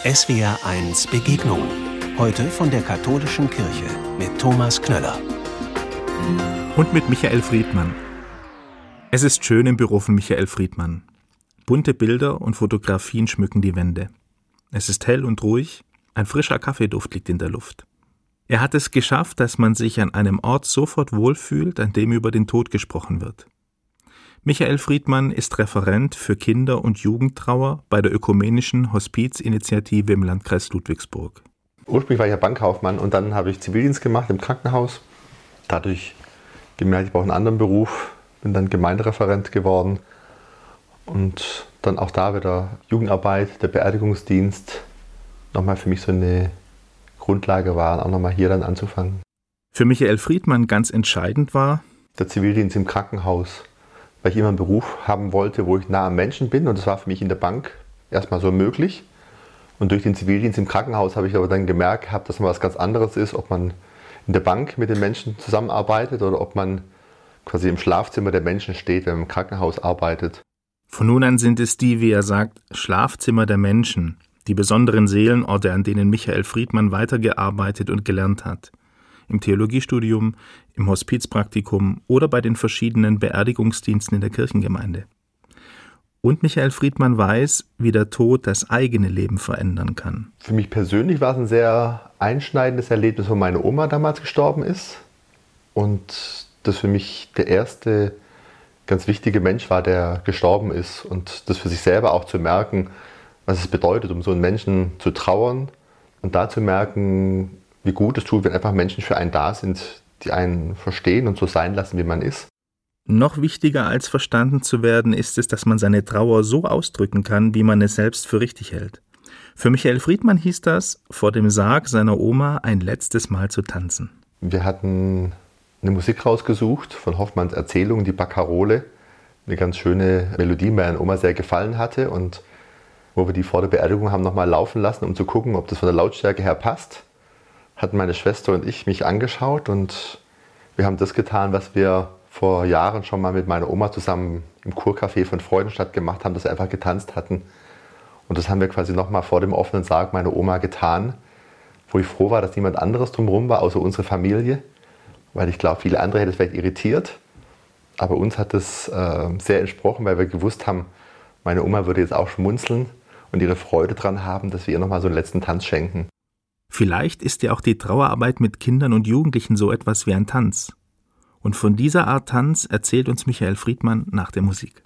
SWR1 Begegnung. Heute von der Katholischen Kirche mit Thomas Knöller. Und mit Michael Friedmann. Es ist schön im Büro von Michael Friedmann. Bunte Bilder und Fotografien schmücken die Wände. Es ist hell und ruhig, ein frischer Kaffeeduft liegt in der Luft. Er hat es geschafft, dass man sich an einem Ort sofort wohlfühlt, an dem über den Tod gesprochen wird. Michael Friedmann ist Referent für Kinder- und Jugendtrauer bei der Ökumenischen Hospizinitiative im Landkreis Ludwigsburg. Ursprünglich war ich ja Bankkaufmann und dann habe ich Zivildienst gemacht im Krankenhaus. Dadurch gemerkt, ich brauche einen anderen Beruf, bin dann Gemeindereferent geworden und dann auch da wieder Jugendarbeit, der Beerdigungsdienst nochmal für mich so eine Grundlage war, auch nochmal hier dann anzufangen. Für Michael Friedmann ganz entscheidend war der Zivildienst im Krankenhaus, weil ich immer einen Beruf haben wollte, wo ich nah am Menschen bin, und das war für mich in der Bank erstmal so möglich. Und durch den Zivildienst im Krankenhaus habe ich aber dann gemerkt, dass man was ganz anderes ist, ob man in der Bank mit den Menschen zusammenarbeitet oder ob man quasi im Schlafzimmer der Menschen steht, wenn man im Krankenhaus arbeitet. Von nun an sind es die, wie er sagt, Schlafzimmer der Menschen, die besonderen Seelenorte, an denen Michael Friedmann weitergearbeitet und gelernt hat. Im Theologiestudium, im Hospizpraktikum oder bei den verschiedenen Beerdigungsdiensten in der Kirchengemeinde. Und Michael Friedmann weiß, wie der Tod das eigene Leben verändern kann. Für mich persönlich war es ein sehr einschneidendes Erlebnis, wo meine Oma damals gestorben ist. Und das für mich der erste ganz wichtige Mensch war, der gestorben ist. Und das für sich selber auch zu merken, was es bedeutet, um so einen Menschen zu trauern. Und da zu merken, wie gut es tut, wenn einfach Menschen für einen da sind, die einen verstehen und so sein lassen, wie man ist. Noch wichtiger als verstanden zu werden, ist es, dass man seine Trauer so ausdrücken kann, wie man es selbst für richtig hält. Für Michael Friedmann hieß das, vor dem Sarg seiner Oma ein letztes Mal zu tanzen. Wir hatten eine Musik rausgesucht von Hoffmanns Erzählung, die Barkarole. Eine ganz schöne Melodie, die meiner Oma sehr gefallen hatte. Und wo wir die vor der Beerdigung haben nochmal laufen lassen, um zu gucken, ob das von der Lautstärke her passt, hatten meine Schwester und ich mich angeschaut. Und wir haben das getan, was wir vor Jahren schon mal mit meiner Oma zusammen im Kurcafé von Freudenstadt gemacht haben, dass wir einfach getanzt hatten. Und das haben wir quasi nochmal vor dem offenen Sarg meiner Oma getan, wo ich froh war, dass niemand anderes drumherum war, außer unsere Familie. Weil ich glaube, viele andere hätte es vielleicht irritiert. Aber uns hat es sehr entsprochen, weil wir gewusst haben, meine Oma würde jetzt auch schmunzeln und ihre Freude dran haben, dass wir ihr nochmal so einen letzten Tanz schenken. Vielleicht ist ja auch die Trauerarbeit mit Kindern und Jugendlichen so etwas wie ein Tanz. Und von dieser Art Tanz erzählt uns Michael Friedmann nach der Musik.